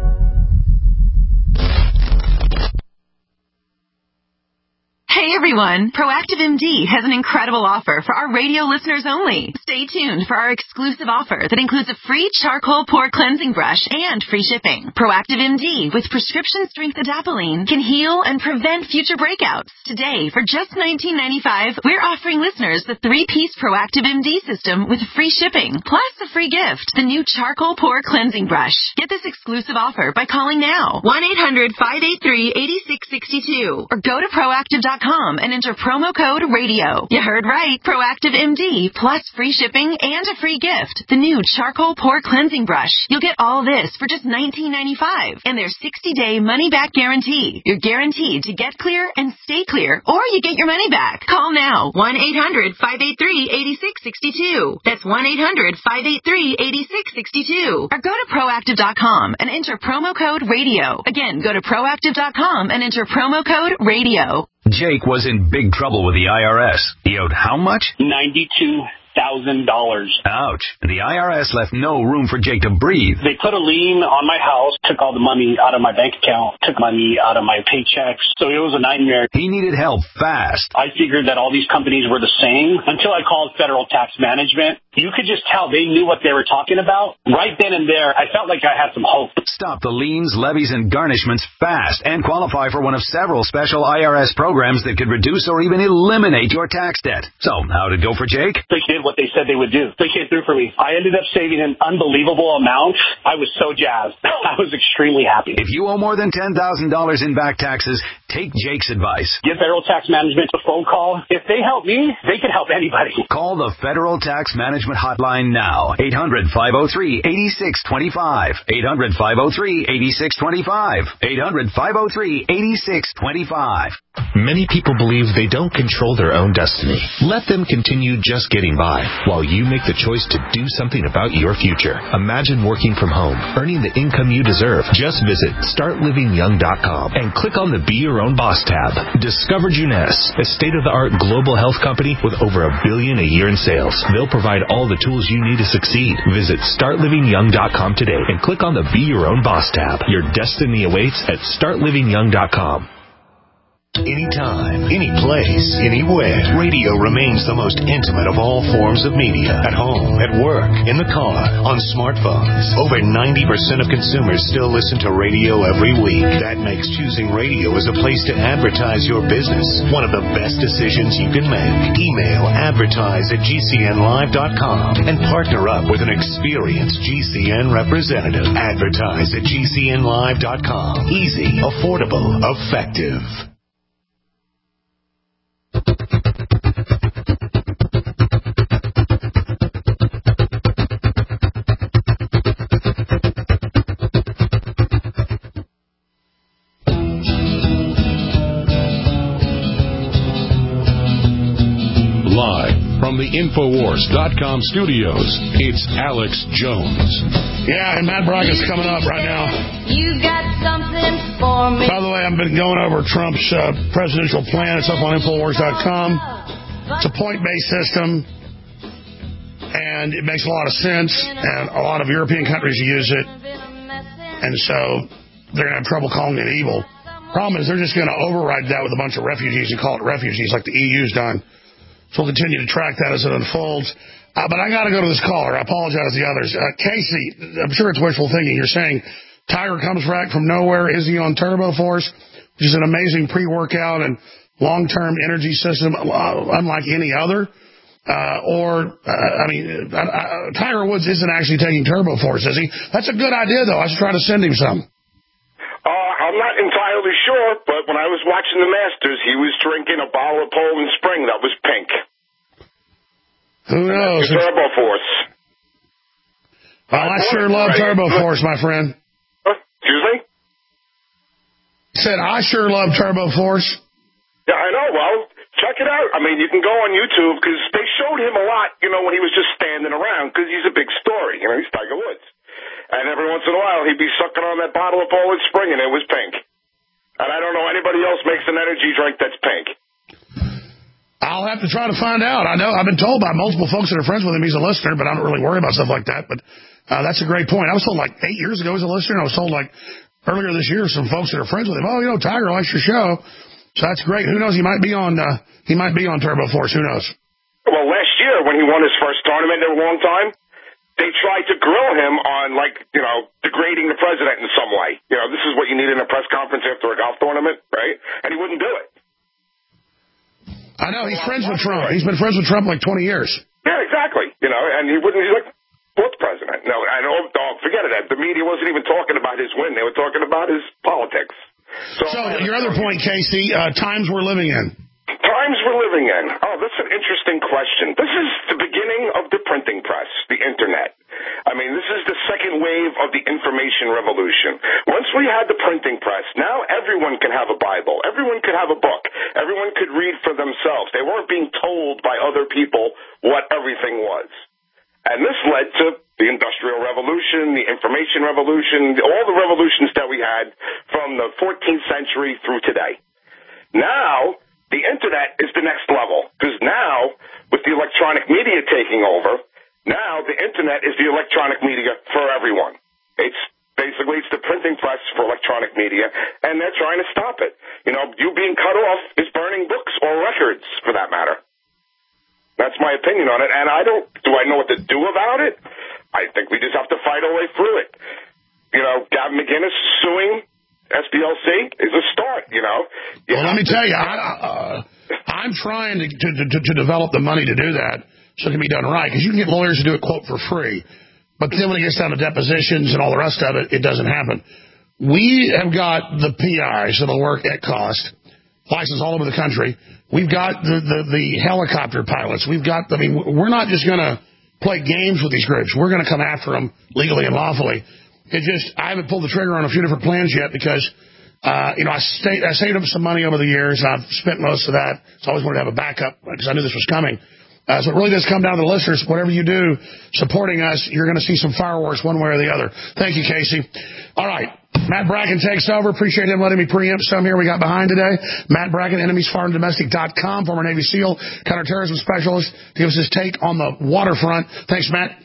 Hey everyone, Proactive MD has an incredible offer for our radio listeners only. Stay tuned for our exclusive offer that includes a free charcoal pore cleansing brush and free shipping. Proactive MD with prescription strength adapalene can heal and prevent future breakouts. Today, for just $19.95, we're offering listeners the 3-piece Proactive MD system with free shipping, plus a free gift, the new charcoal pore cleansing brush. Get this exclusive offer by calling now, 1-800-583-8662, or go to proactive.com and enter promo code RADIO. You heard right. Proactive MD plus free shipping and a free gift. The new charcoal pore cleansing brush. You'll get all this for just $19.95 and their 60-day money-back guarantee. You're guaranteed to get clear and stay clear, or you get your money back. Call now. 1-800-583-8662. That's 1-800-583-8662. Or go to proactive.com and enter promo code RADIO. Again, go to proactive.com and enter promo code RADIO. Jake was in big trouble with the IRS. He owed how much? $92,000. Ouch. The IRS left no room for Jake to breathe. They put a lien on my house, took all the money out of my bank account, took money out of my paychecks. So it was a nightmare. He needed help fast. I figured that all these companies were the same until I called Federal Tax Management. You could just tell they knew what they were talking about. Right then and there, I felt like I had some hope. Stop the liens, levies, and garnishments fast and qualify for one of several special IRS programs that could reduce or even eliminate your tax debt. So, how did it go for Jake? They did what they said they would do. They came through for me. I ended up saving an unbelievable amount. I was so jazzed. I was extremely happy. If you owe more than $10,000 in back taxes, take Jake's advice. Give Federal Tax Management a phone call. If they help me, they can help anybody. Call the Federal Tax Management hotline now. 800-503-8625. 800-503-8625. 800-503-8625. Many people believe they don't control their own destiny. Let them continue just getting by while you make the choice to do something about your future. Imagine working from home, earning the income you deserve. Just visit StartLivingYoung.com and click on the Be Your Own Boss tab. Discover Juness, a state-of-the-art global health company with over $1 billion a year in sales. They'll provide all the tools you need to succeed. Visit StartLivingYoung.com today and click on the Be Your Own Boss tab. Your destiny awaits at StartLivingYoung.com. Anytime, any place, anywhere. Radio remains the most intimate of all forms of media. At home, at work, in the car, on smartphones. Over 90% of consumers still listen to radio every week. That makes choosing radio as a place to advertise your business one of the best decisions you can make. Email advertise@gcnlive.com and partner up with an experienced GCN representative. Advertise at gcnlive.com. Easy, affordable, effective. Live from the Infowars.com studios, it's Alex Jones. Yeah, and Matt Bracken's coming up right now. You got something for me. By the way, I've been going over Trump's presidential plan. It's up on Infowars.com. It's a point-based system, and it makes a lot of sense, and a lot of European countries use it, and so they're going to have trouble calling it evil. Problem is, they're just going to override that with a bunch of refugees and call it refugees like the EU's done. So we'll continue to track that as it unfolds. But I got to go to this caller. I apologize to the others. Casey, I'm sure it's wishful thinking. You're saying Tiger comes back from nowhere. Is he on Turbo Force, which is an amazing pre-workout and long-term energy system unlike any other? Tiger Woods isn't actually taking Turbo Force, is he? That's a good idea, though. I should try to send him some. I I'm not entirely sure, but when I was watching the Masters, he was drinking a bottle of Poland Spring that was pink. Who knows? Turbo Force. Well, I sure love Turbo Force, my friend. Excuse me? Said I sure love Turbo Force. Yeah, I know. Well, check it out. I mean, you can go on YouTube because they showed him a lot, when he was just standing around because he's a big story. He's Tiger Woods. And every once in a while, he'd be sucking on that bottle of Poland Spring, and it was pink. And I don't know anybody else makes an energy drink that's pink. I'll have to try to find out. I know I've been told by multiple folks that are friends with him he's a listener, but I don't really worry about stuff like that. But that's a great point. I was told 8 years ago he's a listener, and I was told earlier this year some folks that are friends with him, Tiger likes your show. So that's great. Who knows? He might be on Turbo Force. Who knows? Well, last year when he won his first tournament in a long time, they tried to grill him on degrading the president in some way. This is what you need in a press conference after a golf tournament, right? And he wouldn't do it. I know he's friends with Trump. He's been friends with Trump 20 years. Yeah, exactly. And he wouldn't. He's like fourth president. No, forget it. The media wasn't even talking about his win. They were talking about his politics. So your other point, Casey, times we're living in. Times we're living in. Oh, that's an interesting question. This is the beginning of the printing press, the Internet. I mean, this is the second wave of the information revolution. Once we had the printing press, now everyone can have a Bible. Everyone could have a book. Everyone could read for themselves. They weren't being told by other people what everything was. And this led to the Industrial Revolution, the Information Revolution, all the revolutions that we had from the 14th century through today. Now, the Internet is the next level, because now, with the electronic media taking over, now the Internet is the electronic media for everyone. It's the printing press for electronic media, and they're trying to stop it. You being cut off is burning books or records, for that matter. That's my opinion on it, and do I know what to do about it? I think we just have to fight our way through it. Gavin McInnes suing SPLC is a start, Well, let me tell you, I'm trying to develop the money to do that so it can be done right, because you can get lawyers to do it, quote, for free. But then when it gets down to depositions and all the rest of it, it doesn't happen. We have got the PIs that'll work at cost, licensed all over the country. We've got the helicopter pilots. We're not just going to play games with these groups. We're going to come after them legally and lawfully. I haven't pulled the trigger on a few different plans yet because, I saved up some money over the years, and I've spent most of that. So I always wanted to have a backup because I knew this was coming. So it really does come down to the listeners. Whatever you do supporting us, you're going to see some fireworks one way or the other. Thank you, Casey. All right. Matt Bracken takes over. Appreciate him letting me preempt some here we got behind today. Matt Bracken, enemiesforeigndomestic.com, former Navy SEAL, counterterrorism specialist, to give us his take on the waterfront. Thanks, Matt.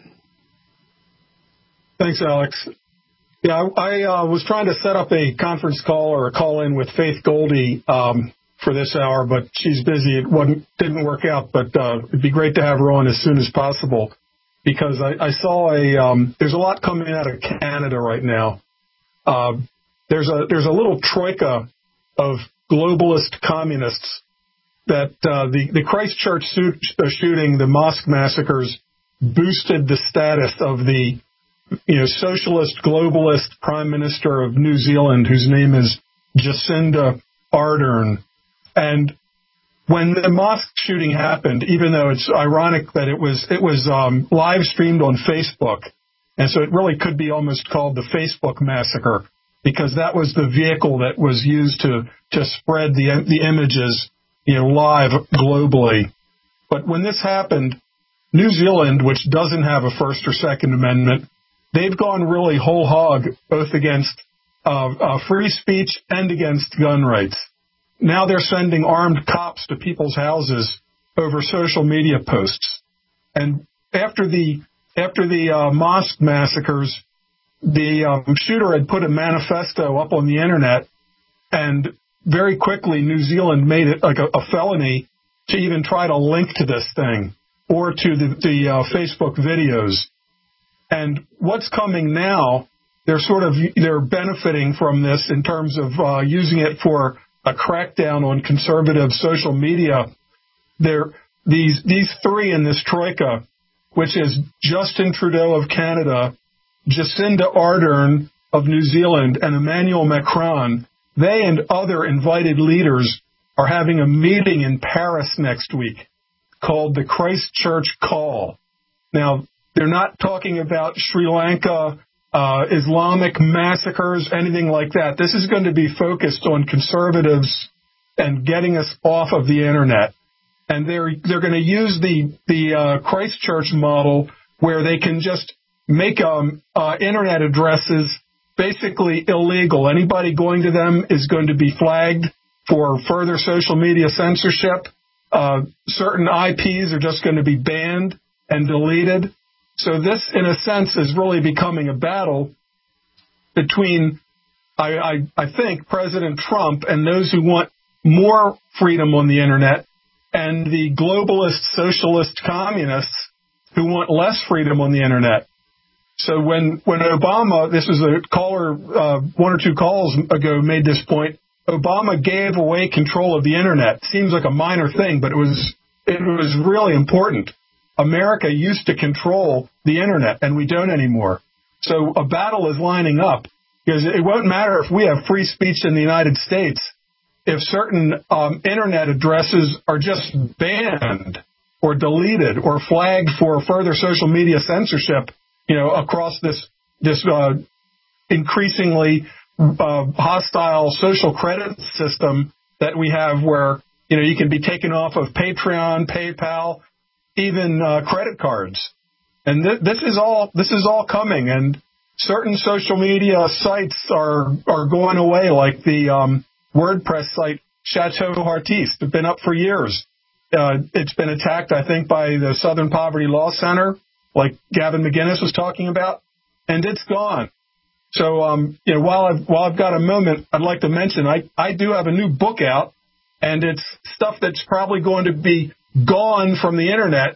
Thanks, Alex. Yeah, I was trying to set up a conference call or a call-in with Faith Goldie for this hour, but she's busy. It didn't work out, but it'd be great to have her on as soon as possible because I saw there's a lot coming out of Canada right now. There's a little troika of globalist communists that the Christchurch shooting, the mosque massacres, boosted the status of the socialist globalist Prime Minister of New Zealand, whose name is Jacinda Ardern. And when the mosque shooting happened, even though it's ironic that it was live streamed on Facebook, and so it really could be almost called the Facebook massacre, because that was the vehicle that was used to spread the images, live globally. But when this happened, New Zealand, which doesn't have a First or Second Amendment, they've gone really whole hog, both against free speech and against gun rights. Now they're sending armed cops to people's houses over social media posts. And after the mosque massacres, the shooter had put a manifesto up on the internet, and very quickly New Zealand made it like a felony to even try to link to this thing or to the Facebook videos. And what's coming now, they're benefiting from this in terms of using it for a crackdown on conservative social media. These three in this troika, which is Justin Trudeau of Canada, Jacinda Ardern of New Zealand, and Emmanuel Macron, they and other invited leaders are having a meeting in Paris next week called the Christchurch Call. Now, they're not talking about Sri Lanka, Islamic massacres, anything like that. This is going to be focused on conservatives and getting us off of the Internet. And they're going to use the Christchurch model where they can just make Internet addresses basically illegal. Anybody going to them is going to be flagged for further social media censorship. Certain IPs are just going to be banned and deleted. So this, in a sense, is really becoming a battle between, I think, President Trump and those who want more freedom on the Internet and the globalist, socialist communists who want less freedom on the Internet. So when Obama, this was a caller, one or two calls ago, made this point, Obama gave away control of the Internet. Seems like a minor thing, but it was really important. America used to control the Internet, and we don't anymore. So a battle is lining up, because it won't matter if we have free speech in the United States if certain Internet addresses are just banned or deleted or flagged for further social media censorship, across this increasingly hostile social credit system that we have, where you can be taken off of Patreon, PayPal, even credit cards. And this is all coming. And certain social media sites are going away, like the WordPress site Chateau Artiste. It's been up for years. It's been attacked, I think, by the Southern Poverty Law Center, like Gavin McInnes was talking about, and it's gone. So, while I've got a moment, I'd like to mention I do have a new book out, and it's stuff that's probably going to be gone from the Internet,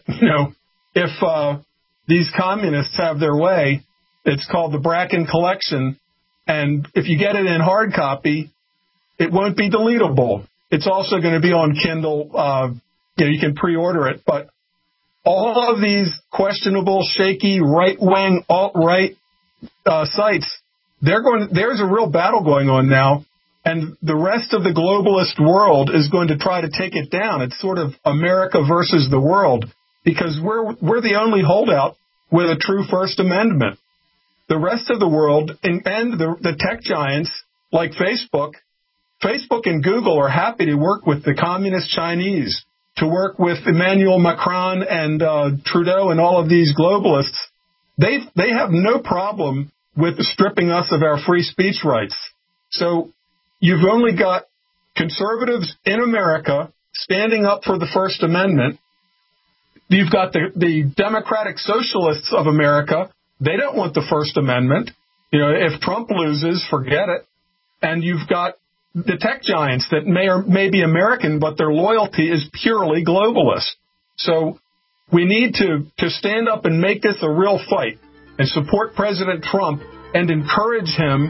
if these communists have their way. It's called the Bracken Collection, and if you get it in hard copy, it won't be deletable. It's also going to be on Kindle. You can pre-order it, but all of these questionable, shaky, right-wing, alt-right sites, there's a real battle going on now, and the rest of the globalist world is going to try to take it down. It's sort of America versus the world, because we're the only holdout with a true First Amendment. The rest of the world and the tech giants like Facebook and Google are happy to work with the communist Chinese, to work with Emmanuel Macron and Trudeau and all of these globalists. They have no problem with stripping us of our free speech rights. So you've only got conservatives in America standing up for the First Amendment. You've got the Democratic Socialists of America. They don't want the First Amendment. If Trump loses, forget it. And you've got the tech giants that may be American, but their loyalty is purely globalist. So we need to stand up and make this a real fight and support President Trump and encourage him,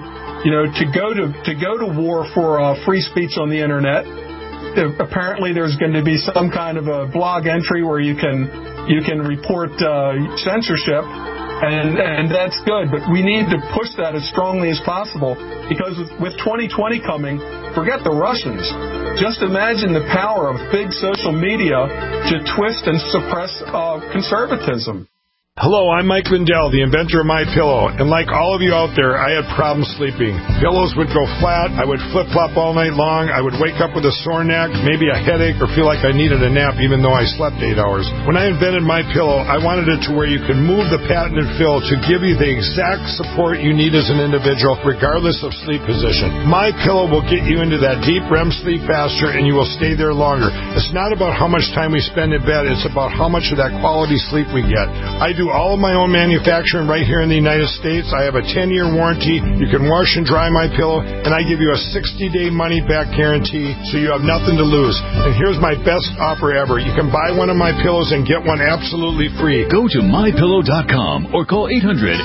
to go to war for free speech on the Internet. Apparently, there's going to be some kind of a blog entry where you can report censorship. And that's good, but we need to push that as strongly as possible, because with 2020 coming, forget the Russians. Just imagine the power of big social media to twist and suppress conservatism. Hello, I'm Mike Lindell, the inventor of MyPillow, and like all of you out there, I had problems sleeping. Pillows would go flat, I would flip-flop all night long, I would wake up with a sore neck, maybe a headache, or feel like I needed a nap even though I slept 8 hours. When I invented MyPillow, I wanted it to where you could move the patented fill to give you the exact support you need as an individual, regardless of sleep position. MyPillow will get you into that deep REM sleep faster, and you will stay there longer. It's not about how much time we spend in bed, it's about how much of that quality sleep we get. I do all of my own manufacturing right here in the United States. I have a 10-year warranty. You can wash and dry my pillow, and I give you a 60-day money-back guarantee, so you have nothing to lose. And here's my best offer ever. You can buy one of my pillows and get one absolutely free. Go to MyPillow.com or call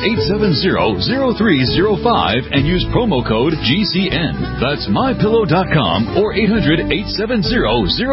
800-870-0305 and use promo code GCN. That's MyPillow.com or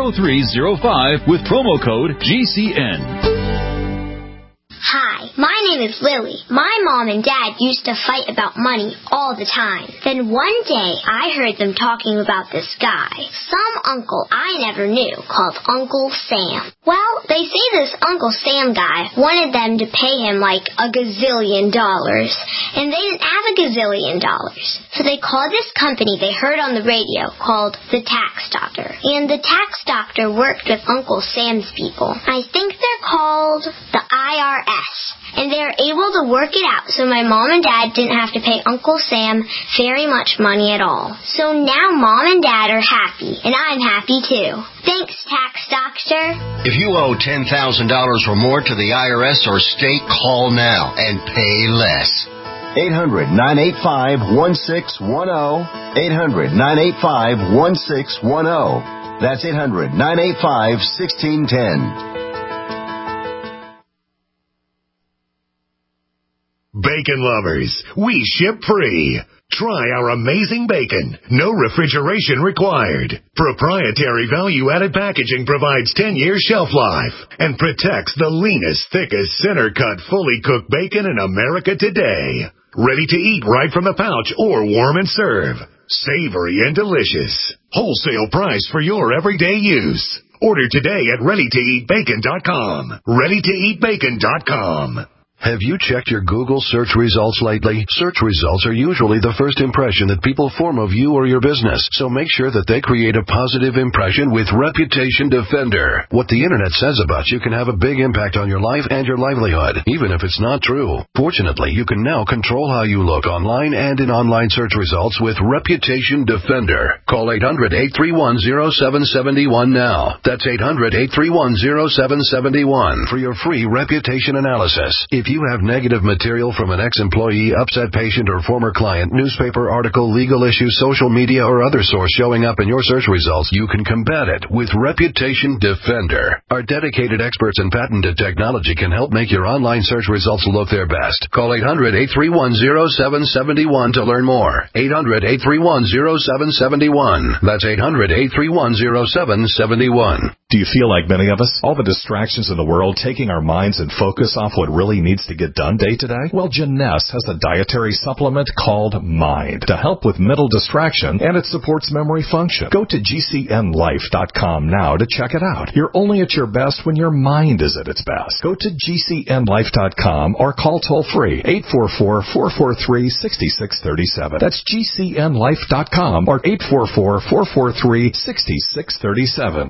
800-870-0305 with promo code GCN. Hi, my name is Lily. My mom and Dad used to fight about money all the time. Then one day, I heard them talking about this guy, some uncle I never knew, called Uncle Sam. Well, they say this Uncle Sam guy wanted them to pay him like $1 gazillion, and they didn't have $1 gazillion. So they called this company they heard on the radio called the Tax Doctor. And the Tax Doctor worked with Uncle Sam's people. I think they're called the IRS. And they were able to work it out so my mom and Dad didn't have to pay Uncle Sam very much money at all. So now Mom and Dad are happy, and I'm happy too. Thanks, Tax Doctor. If you owe $10,000 or more to the IRS or state, call now and pay less. 800-985-1610. 800-985-1610. That's 800-985-1610. Bacon lovers, we ship free. Try our amazing bacon. No refrigeration required. Proprietary value-added packaging provides 10-year shelf life and protects the leanest, thickest, center-cut, fully cooked bacon in America today. Ready to eat right from the pouch or warm and serve. Savory and delicious. Wholesale price for your everyday use. Order today at ReadyToEatBacon.com. ReadyToEatBacon.com. Have you checked your Google search results lately? Search results are usually the first impression that people form of you or your business, so make sure that they create a positive impression with Reputation Defender. What the internet says about you can have a big impact on your life and your livelihood, even if it's not true. Fortunately, you can now control how you look online and in online search results with Reputation Defender. Call 800-831-0771 now. That's 800-831-0771 for your free reputation analysis. If you have negative material from an ex-employee, upset patient, or former client, newspaper article, legal issue, social media, or other source showing up in your search results, you can combat it with Reputation Defender. Our dedicated experts in patented technology can help make your online search results look their best. Call 800-831-0771 to learn more. 800-831-0771. That's 800-831-0771. Do you feel like many of us? All the distractions in the world taking our minds and focus off what really needs to get done day to day? Well, Jeunesse has a dietary supplement called Mind to help with mental distraction, and it supports memory function. Go to GCNlife.com now to check it out. You're only at your best when your mind is at its best. Go to GCNlife.com or call toll-free 844-443-6637. That's GCNlife.com or 844-443-6637.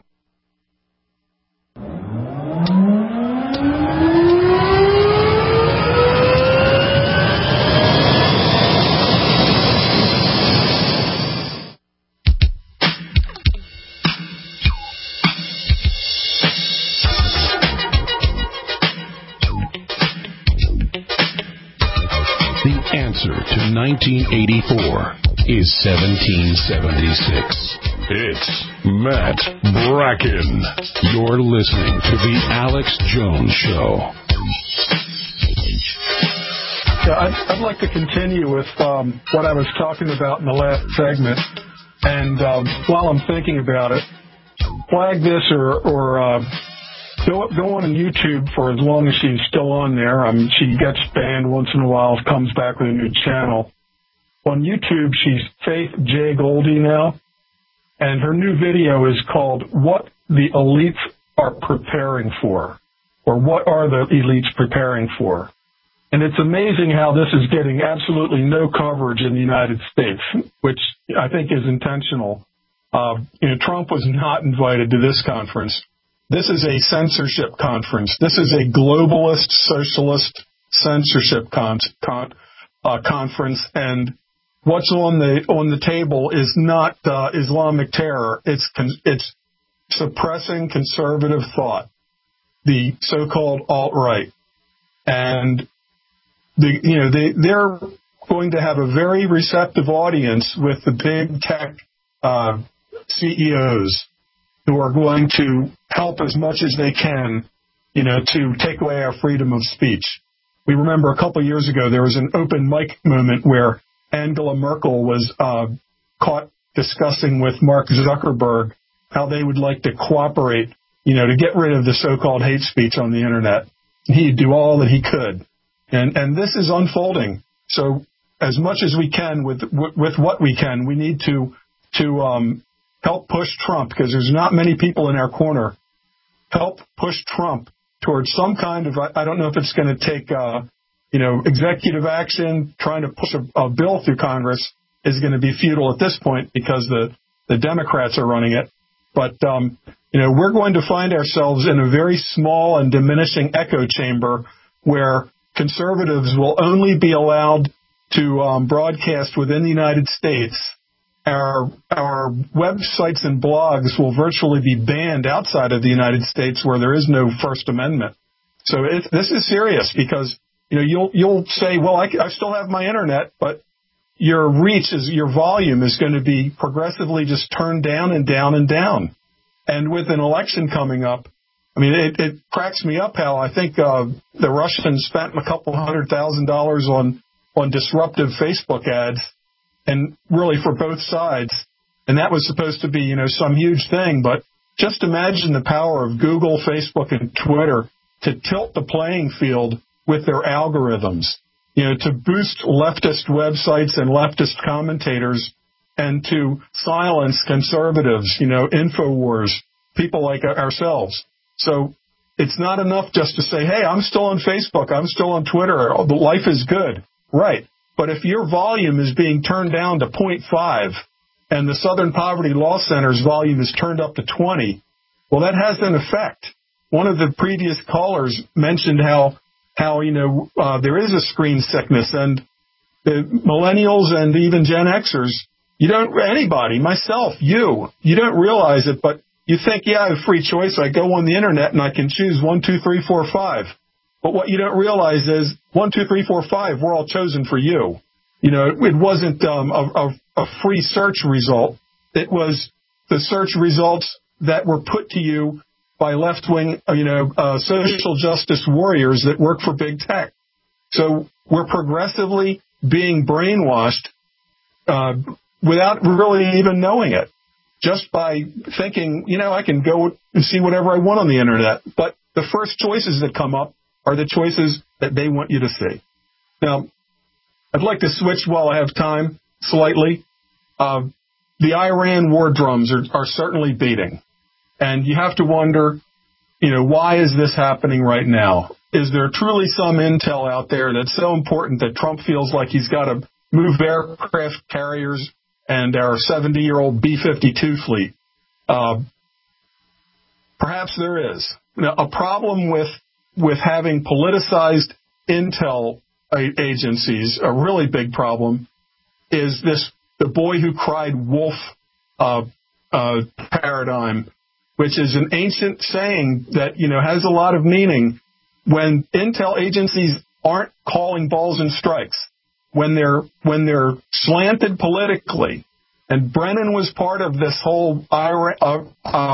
The answer to 1984 is 1776. It's Matt Bracken. You're listening to The Alex Jones Show. Yeah, I'd like to continue with what I was talking about in the last segment. And while I'm thinking about it, flag this or go on YouTube for as long as she's still on there. She gets banned once in a while, comes back with a new channel. On YouTube, she's Faith J. Goldie now. And her new video is called What the Elites Are Preparing For, or What Are the Elites Preparing For? And it's amazing how this is getting absolutely no coverage in the United States, which I think is intentional. Trump was not invited to this conference. This is a censorship conference. This is a globalist, socialist censorship conference, and what's on the table is not Islamic terror. It's suppressing conservative thought, the so-called alt-right, and they're going to have a very receptive audience with the big tech CEOs who are going to help as much as they can, to take away our freedom of speech. We remember a couple of years ago there was an open mic moment where Angela Merkel was caught discussing with Mark Zuckerberg how they would like to cooperate, to get rid of the so-called hate speech on the Internet. He'd do all that he could. And this is unfolding. So as much as we can with what we can, we need to help push Trump, because there's not many people in our corner. Help push Trump towards some kind of, I don't know if it's going to take, executive action. Trying to push a bill through Congress is going to be futile at this point because the Democrats are running it. But, we're going to find ourselves in a very small and diminishing echo chamber where conservatives will only be allowed to broadcast within the United States. Our websites and blogs will virtually be banned outside of the United States where there is no First Amendment. So this is serious because, you'll say, well, I still have my internet, but your your volume is going to be progressively just turned down and down and down. And with an election coming up, I mean, it cracks me up how I think the Russians spent a couple $100,000 on disruptive Facebook ads, and really for both sides. And that was supposed to be, some huge thing. But just imagine the power of Google, Facebook, and Twitter to tilt the playing field with their algorithms, to boost leftist websites and leftist commentators and to silence conservatives, InfoWars, people like ourselves. So it's not enough just to say, hey, I'm still on Facebook, I'm still on Twitter, life is good. Right. But if your volume is being turned down to 0.5 and the Southern Poverty Law Center's volume is turned up to 20, well, that has an effect. One of the previous callers mentioned how there is a screen sickness, and the millennials and even Gen Xers, anybody, myself, you don't realize it, but you think, yeah, I have free choice. I go on the internet and I can choose 1, 2, 3, 4, 5. But what you don't realize is 1, 2, 3, 4, 5 were all chosen for you. It wasn't a free search result. It was the search results that were put to you by left-wing, social justice warriors that work for big tech. So we're progressively being brainwashed without really even knowing it, just by thinking, I can go and see whatever I want on the internet. But the first choices that come up are the choices that they want you to see. Now, I'd like to switch while I have time slightly. The Iran war drums are certainly beating. And you have to wonder, why is this happening right now? Is there truly some intel out there that's so important that Trump feels like he's got to move aircraft carriers and our 70-year-old B-52 fleet? Perhaps there is. Now, a problem with having politicized intel agencies, a really big problem, is the boy who cried wolf paradigm, which is an ancient saying that, has a lot of meaning. When intel agencies aren't calling balls and strikes, when they're slanted politically, and Brennan was part of this whole Iraq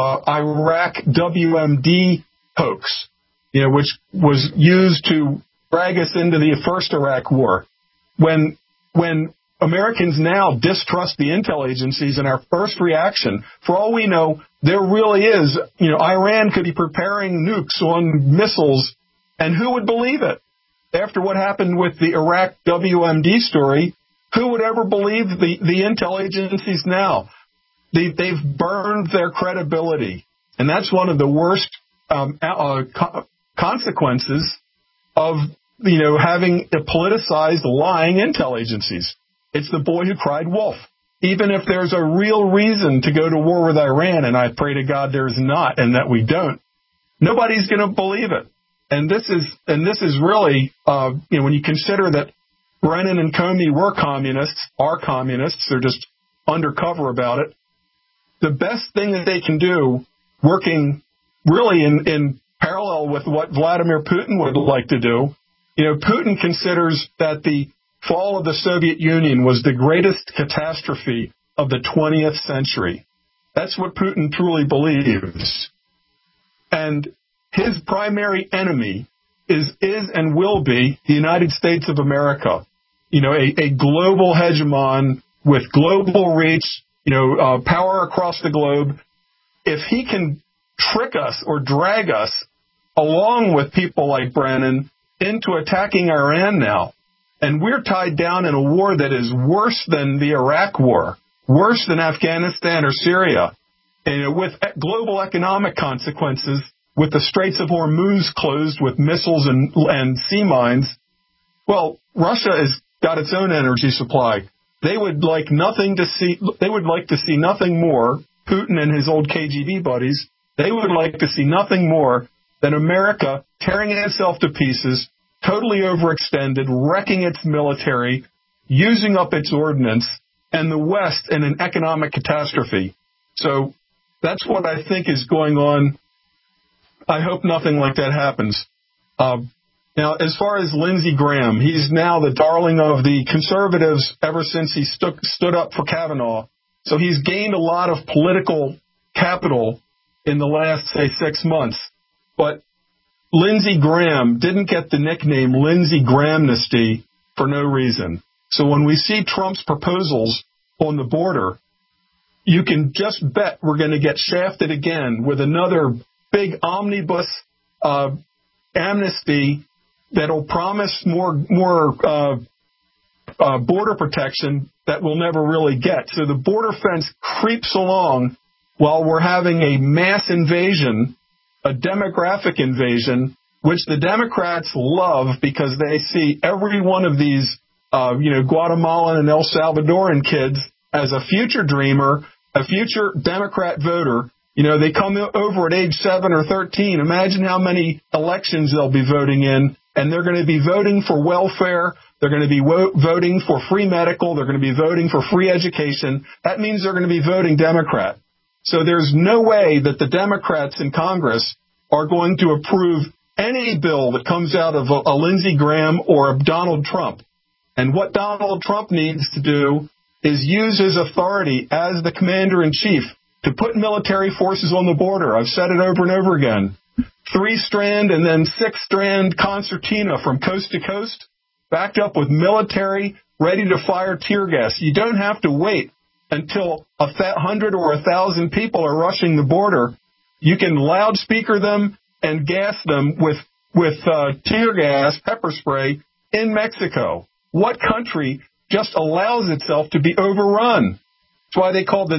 WMD hoax, which was used to drag us into the first Iraq war. When Americans now distrust the intel agencies, and our first reaction, for all we know, there really is, Iran could be preparing nukes on missiles, and who would believe it? After what happened with the Iraq WMD story, who would ever believe the intel agencies now? They've burned their credibility, and that's one of the worst consequences of having a politicized, lying intel agencies. It's the boy who cried wolf. Even if there's a real reason to go to war with Iran, and I pray to God there's not, and that we don't, nobody's going to believe it. And this is really, when you consider that Brennan and Comey were communists, are communists, they're just undercover about it. The best thing that they can do, working really in parallel with what Vladimir Putin would like to do, Putin considers that the fall of the Soviet Union was the greatest catastrophe of the 20th century. That's what Putin truly believes. And his primary enemy is and will be the United States of America. A global hegemon with global reach, power across the globe. If he can trick us or drag us along with people like Brennan into attacking Iran now. And we're tied down in a war that is worse than the Iraq war, worse than Afghanistan or Syria, and with global economic consequences, with the Straits of Hormuz closed with missiles and sea mines. Well, Russia has got its own energy supply. They would like to see nothing more, Putin and his old KGB buddies, they would like to see nothing more than America tearing itself to pieces, totally overextended, wrecking its military, using up its ordnance, and the West in an economic catastrophe. So that's what I think is going on. I hope nothing like that happens. Now, as far as Lindsey Graham, he's now the darling of the conservatives ever since he stood up for Kavanaugh. So he's gained a lot of political capital in the last, say, 6 months. But Lindsey Graham didn't get the nickname Lindsey Grahamnesty for no reason. So when we see Trump's proposals on the border, you can just bet we're going to get shafted again with another big omnibus amnesty that'll promise more border protection that we'll never really get. So the border fence creeps along while we're having a mass invasion, a demographic invasion, which the Democrats love because they see every one of these, Guatemalan and El Salvadoran kids as a future dreamer, a future Democrat voter. They come over at age 7 or 13. Imagine how many elections they'll be voting in, and they're going to be voting for welfare. They're going to be voting for free medical. They're going to be voting for free education. That means they're going to be voting Democrat. So there's no way that the Democrats in Congress are going to approve any bill that comes out of a Lindsey Graham or a Donald Trump. And what Donald Trump needs to do is use his authority as the commander-in-chief to put military forces on the border. I've said it over and over again. 3-strand and then 6-strand concertina from coast to coast, backed up with military ready to fire tear gas. You don't have to wait until 100 or 1,000 people are rushing the border. You can loudspeaker them and gas them with tear gas, pepper spray in Mexico. What country just allows itself to be overrun? That's why they call the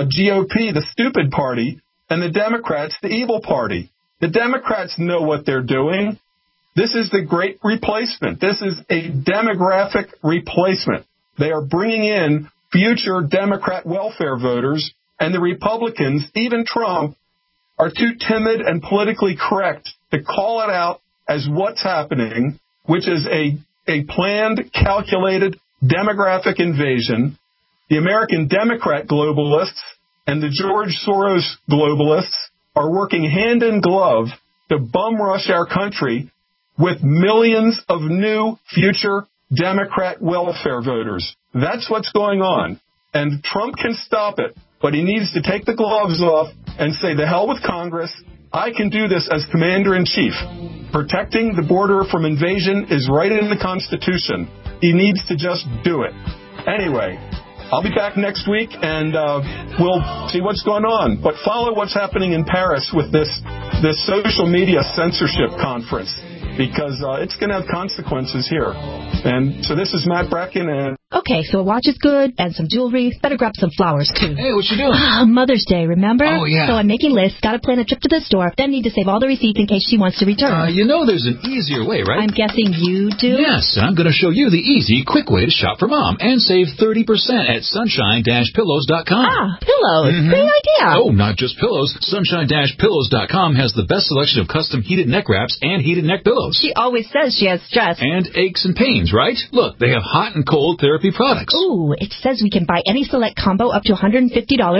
GOP the stupid party and the Democrats the evil party. The Democrats know what they're doing. This is the great replacement. This is a demographic replacement. They are bringing in future Democrat welfare voters, and the Republicans, even Trump, are too timid and politically correct to call it out as what's happening, which is a planned, calculated demographic invasion. The American Democrat globalists and the George Soros globalists are working hand in glove to bum rush our country with millions of new future Democrat welfare voters. That's what's going on. And Trump can stop it, but he needs to take the gloves off and say, the hell with Congress. I can do this as commander-in-chief. Protecting the border from invasion is right in the Constitution. He needs to just do it. Anyway, I'll be back next week, and we'll see what's going on. But follow what's happening in Paris with this social media censorship conference, because it's going to have consequences here. And so this is Matt Bracken. And okay, so a watch is good, and some jewelry. Better grab some flowers, too. Hey, what you doing? Mother's Day, remember? Oh, yeah. So I'm making lists, got to plan a trip to the store, then need to save all the receipts in case she wants to return. There's an easier way, right? I'm guessing you do? Yes, I'm going to show you the easy, quick way to shop for Mom and save 30% at sunshine-pillows.com. Ah, pillows. Mm-hmm. Great idea. Oh, not just pillows. Sunshine-pillows.com has the best selection of custom heated neck wraps and heated neck pillows. She always says she has stress. And aches and pains, right? Look, they have hot and cold therapy products. Ooh, it says we can buy any select combo up to $150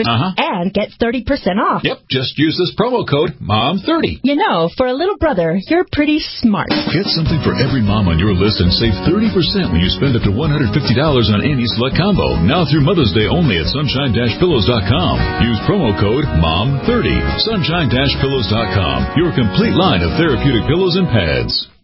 and get 30% off. Yep, just use this promo code MOM30. For a little brother, you're pretty smart. Get something for every mom on your list and save 30% when you spend up to $150 on any select combo. Now through Mother's Day only at sunshine-pillows.com. Use promo code MOM30. Sunshine-pillows.com. Your complete line of therapeutic pillows and pads.